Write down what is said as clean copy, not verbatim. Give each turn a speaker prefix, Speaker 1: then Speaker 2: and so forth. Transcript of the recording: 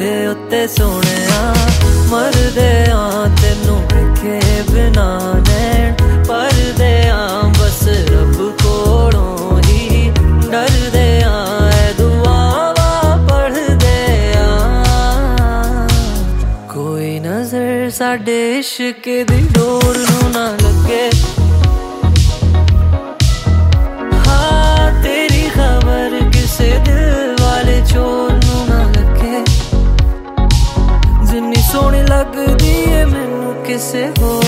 Speaker 1: तेरे उत्ते सोहणिया मरदे आ तेनू वेखे बिना नैन परदे आ बस रब कोलों ही डरदे आ दुआवा पढ़दे आ कोई नजर साडे इश्क दी डोर नू ना लगे।